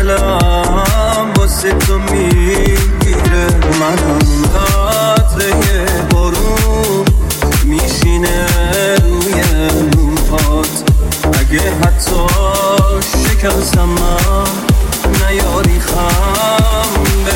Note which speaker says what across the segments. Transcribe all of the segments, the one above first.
Speaker 1: دلم واسه تو میگیره، من همون قطره بارون میشینه روی موهات. اگه حتی شکستم نیاری خم به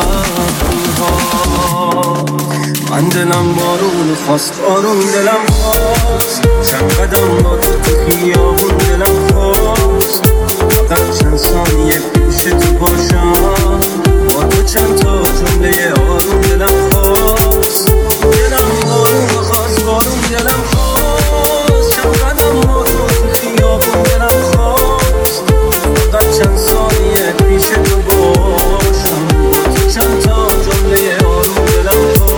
Speaker 1: ابروها. من دلم بارون خواست، بارون دلم خواست، چند قدم با تو خیابون دلم خواست. فقط چند ثانیه پیش تو باشم، با تو چند تا جمله آروم دلم خواست. دلم بارون خواست، بارون دلم خواست، چند قدم با تو خیابون دلم خواست. فقط چند ثانیه پیش تو باشم، با تو چند تا جمله آروم دلم خواست.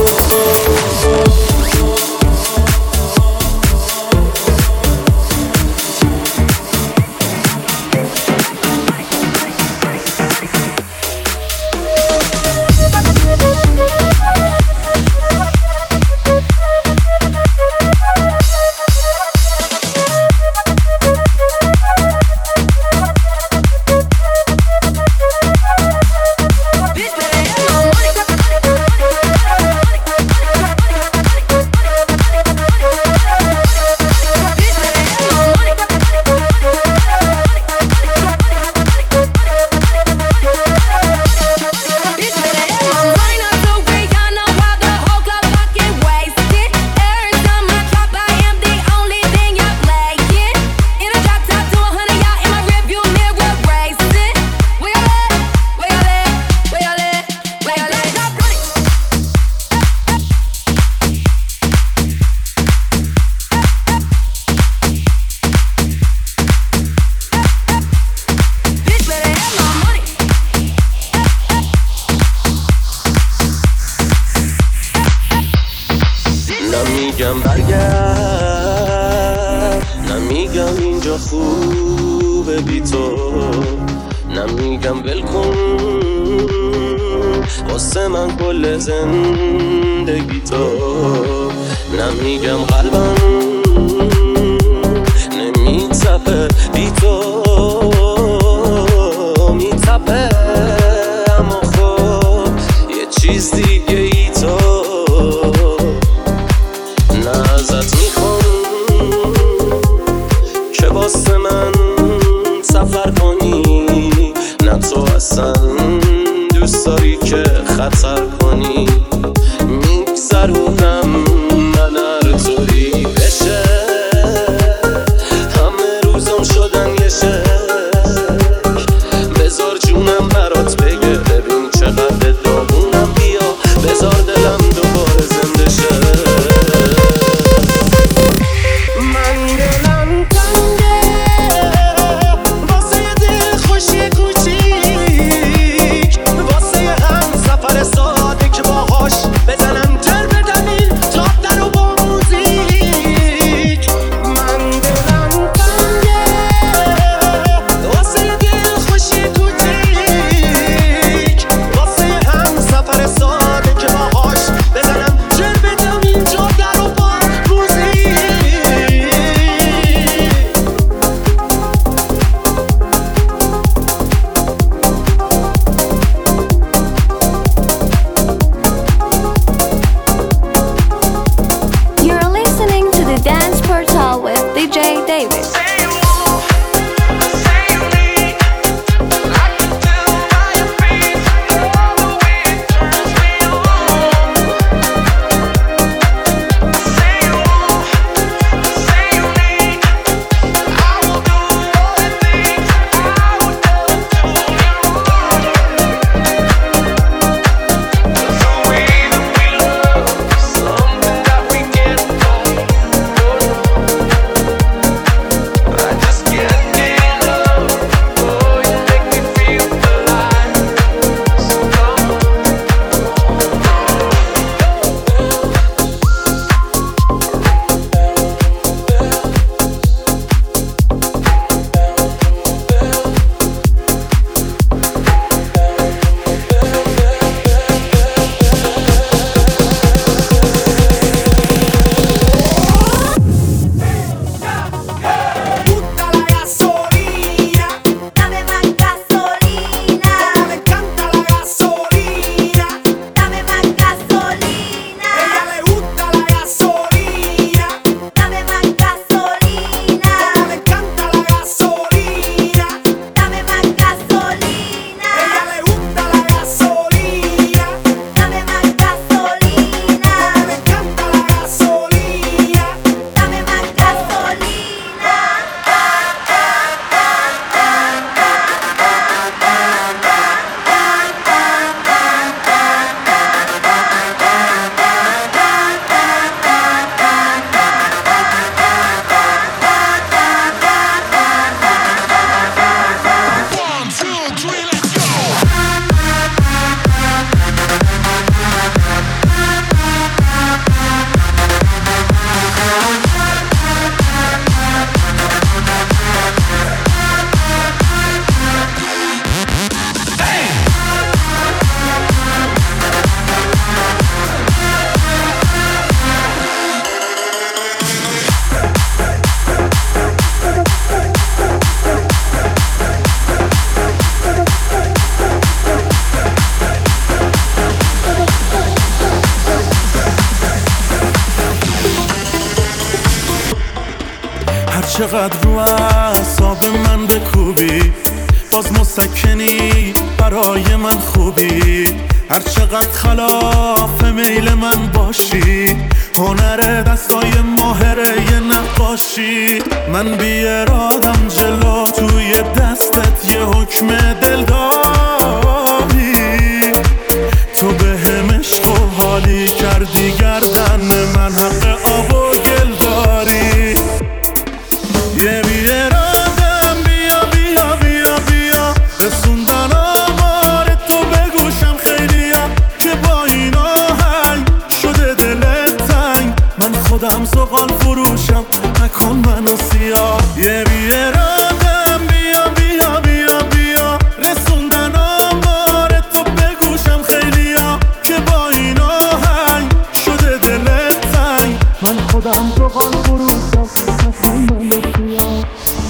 Speaker 1: نمیگم برگرد، نمیگم اینجا خوبه بی تو، نمیگم ولکن واسه من کل زندگی تو، نمیگم قلبم نمیتپه بی تو میتپه، اما خب یه چیز دیگه ای تو. ازت میخوام که واسه من سفر کنی، نه تو اصلا دوست داری که خطر کنی. میگذرونم من هر طوری بشه، همه روزم شدن یه شک. بذار جونم برات بگه، ببین چقدر داغونم، بیا بذار دلم دوباره زنده شه.
Speaker 2: چقدر رو اعصاب من بکوبی، باز مسکنی برای من خوبی. هر چقدر خلاف میل من باشی، هنر دستای ماهره یه نقاشی. من بی ارادم جلو توی دستت یه حکم دل داری. تو به هم عشق و حالی کردی گردن من، حق آب و گل داری. یه بی ارادم بیا بیا بیا بیا، رسوندن آمار تو به گوشم خیلیا، که با این آهنگ شده دلت تنگ. من خودم زغال فروشم، نکن منو سیاه. یه بی ارادم بیا بیا بیا بیا، رسوندن آمار تو به گوشم خیلیا، که با این آهنگ شده دلت تنگ. من خودم زغال فروشم، نکن منو سیاه.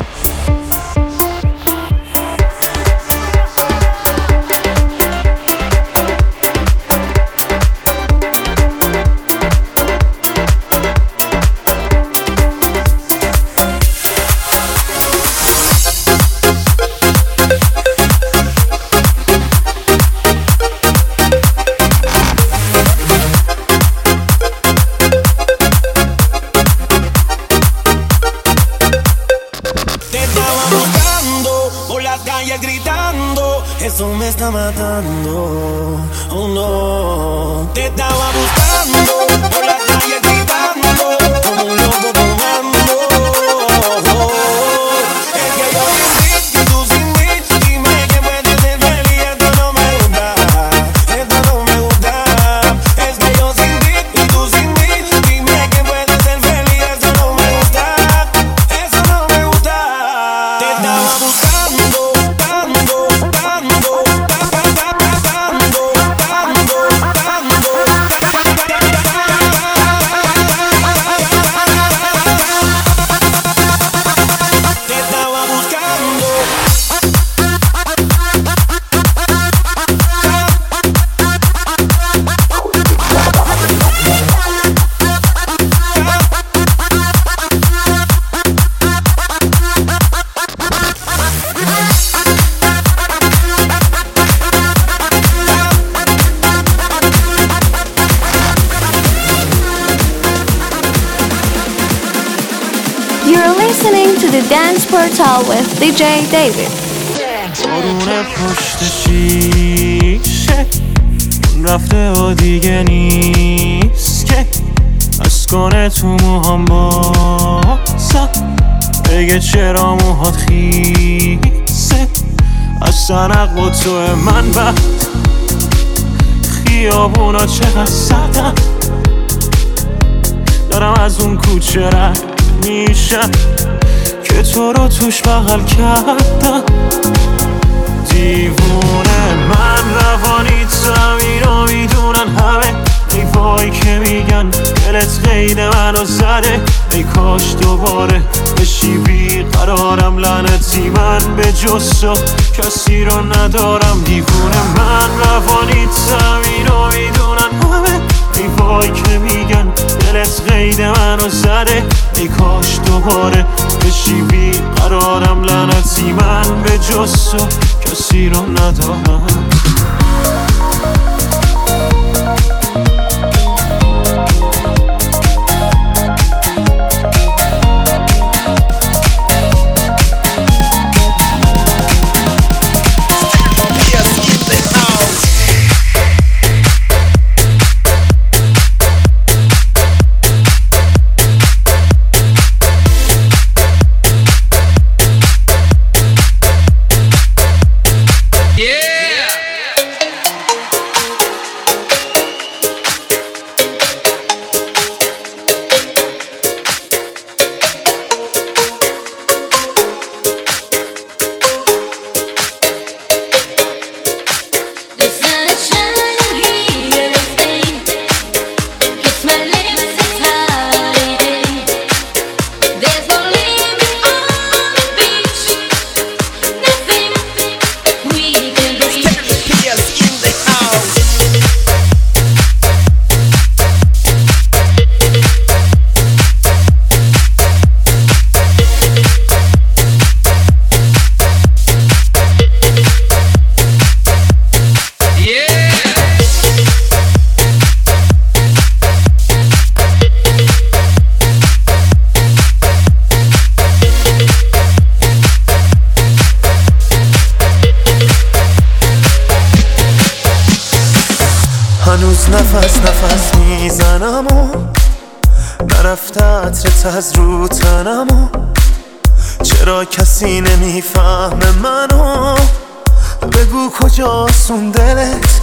Speaker 1: Eso me está matando, oh no. Te estaba buscando por la calle gritando, como un loco tomando. Es que yo sin ti y tú sin mí, dime que puedes ser feliz. Esto no me gusta, esto no me gusta. Es que yo sin ti y tú sin mí, dime que puedes ser feliz. Esto no me gusta, eso no me gusta. Te estaba buscando,
Speaker 3: The Dance Portal with DJ David.
Speaker 2: بارون پشت شیشه رفته و دیگه نیست که از کنه تو موهام باسم بگه چرا موهات خیسه. از سنق و تو من بعد خیابونا چقدر سردم، دارم از اون کوچه رد میشم که تو رو توش بغل کردم. دیوونه من روانی زمین رو میدونن همه، ای وای که میگن دلت قید منو زده. ای کاش دوباره بشی بیقرارم، لعنتی من به جز تو کسی رو ندارم. دیوونه من روانی زمین رو میدونن همه، ای وای که میگن دلت قید منو زده. ای کاش دوباره بشی بیقرارم، لعنتی من به جز تو کسی رو ندارم.
Speaker 4: هنوز نفس نفس میزنم و نرفته عطرت از رو تنم و چرا کسی نمیفهمه منو؟ بگو کجاست اون دلت؟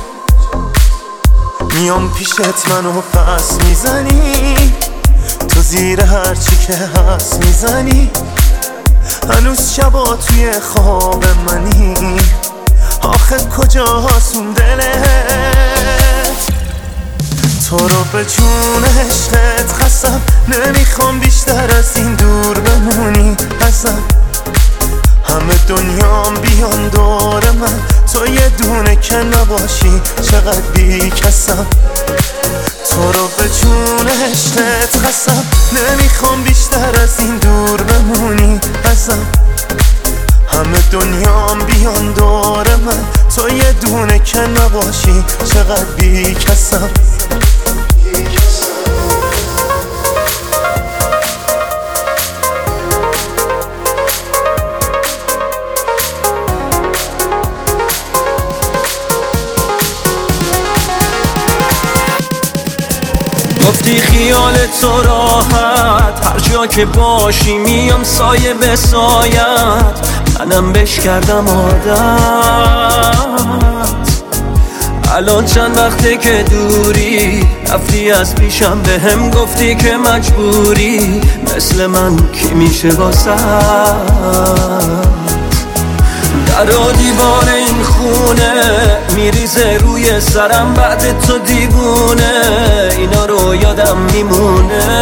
Speaker 4: میام پیشت منو پس میزنی، تو زیر هرچی که هست میزنی. هنوز شبا توی خواب منی، آخه کجاست اون دلت؟ تو رو به جون عشقت قسم، نمیخوام بیشتر از این دور بمونی ازم. همه دنیام بیان دور من، تو یه دونه که نباشی چقدر بی کسم. تو رو به جون عشقت قسم، نمیخوام بیشتر از این دور بمونی ازم. همه دنیام بیان دور من، تو یه دونه که نباشی چقدر بی کسم.
Speaker 1: گفتی خیال تو راحت، هر جا که باشی میام سایه به سایت. منم بش کردم عادت، الان چند وقته که دوری، رفتی از پیشم به هم گفتی که مجبوری. مثل من کی میشه واسه در و دیوار این خونه میریزه روی سرم بعد تو دیوونه. اینا رو یادم میمونه،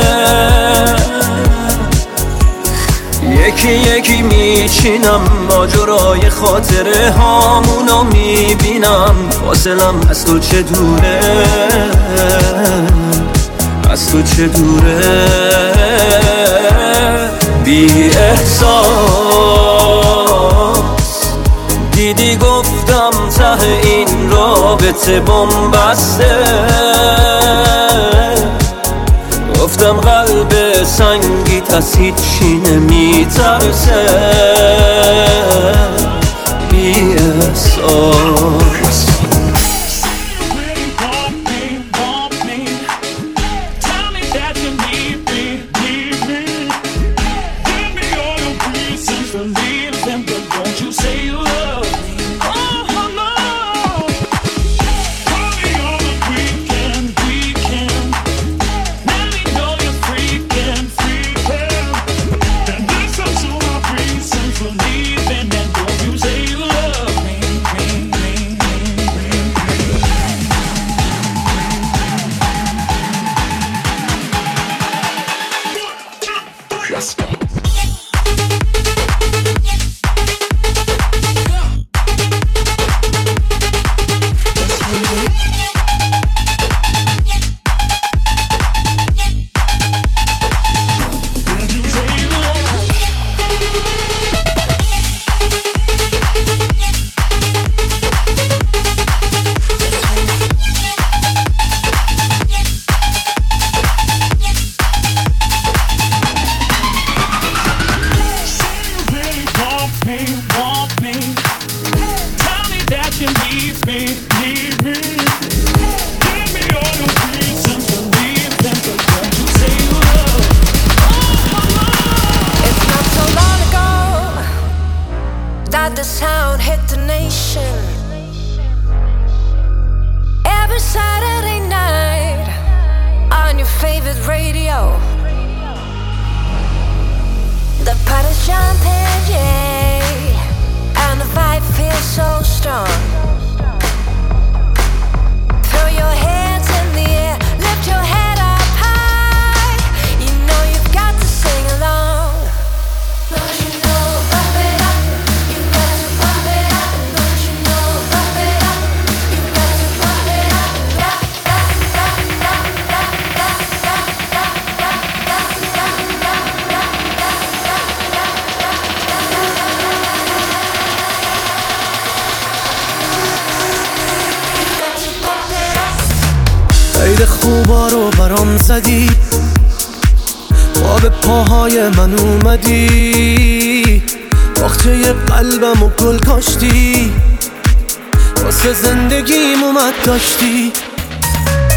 Speaker 1: یکی یکی میچینم ماجرای خاطره هامونو میبینم. فاصلم از تو چه دوره، از تو چه دوره. بی احساس دیدی گفتم ته این رابطه بن‌بسته. گفتم قلب سنگیت از هیچی نمیترسه. بی احساس
Speaker 4: خیلی خوبا رو برام زدی، خواب پاهای من اومدی، باغچه قلبم و گل کاشتی، واسه زندگیم اومد داشتی.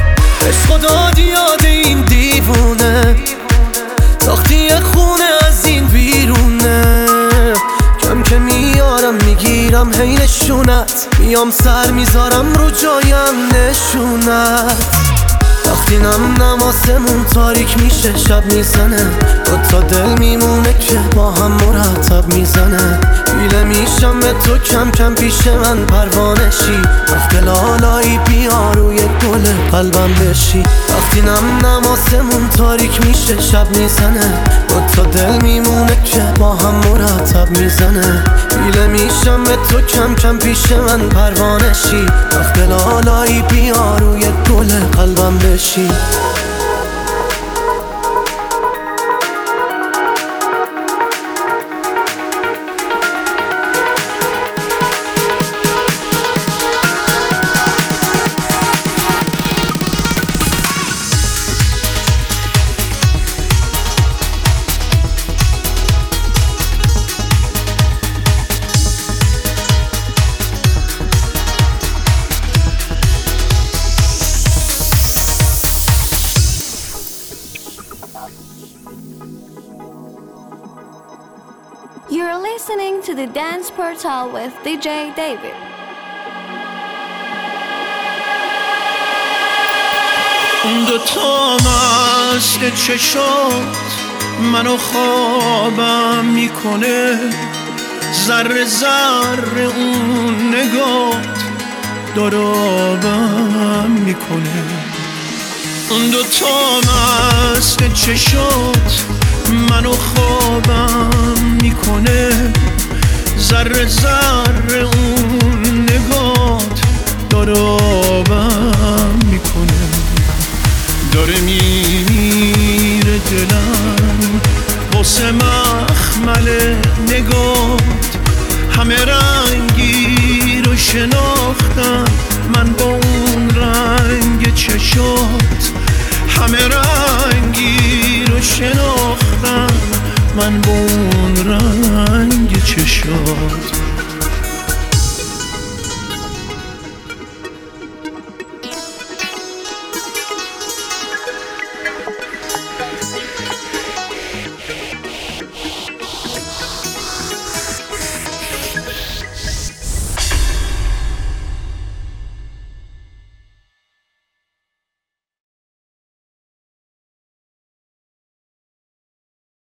Speaker 4: عشق داد یاد این دیوونه، ساختی خونه از این بیرونه. کم که میارم میگیرم هی نشونت، میام سر میذارم رو جایم نشونت. وقتی نم آسمون تاریک میشه شب میزنه، دوتا دل میمونه که با هم مرتب میزنه. پیله میشم به تو کم کم پیش من پروانه شی، وقت لالایی بیا روی گل قلبم بشی. وقتی نم آسمون تاریک میشه شب میزنه، دوتا دل میمونه که با هم مرتب میزنه. پیله میشم به تو کم کم پیش من پروانه شی، وقت لالایی بیا روی گل قلبم بشی.
Speaker 3: You're listening to the Dance Portal with DJ David.
Speaker 2: اون دوتا مست چشات منو خوابم میکنه، ذره ذره اون نگات دارابم میکنه. اون دوتا مست چشات منو خوابم میکنه، ذره ذره اون نگات دارابم میکنه. داره میمیره دلم واسه مخمل نگات، همه رنگی رو شناختم من با اون رنگ چشات. همه رنگی رو شناختم من با اون رنگ چشات.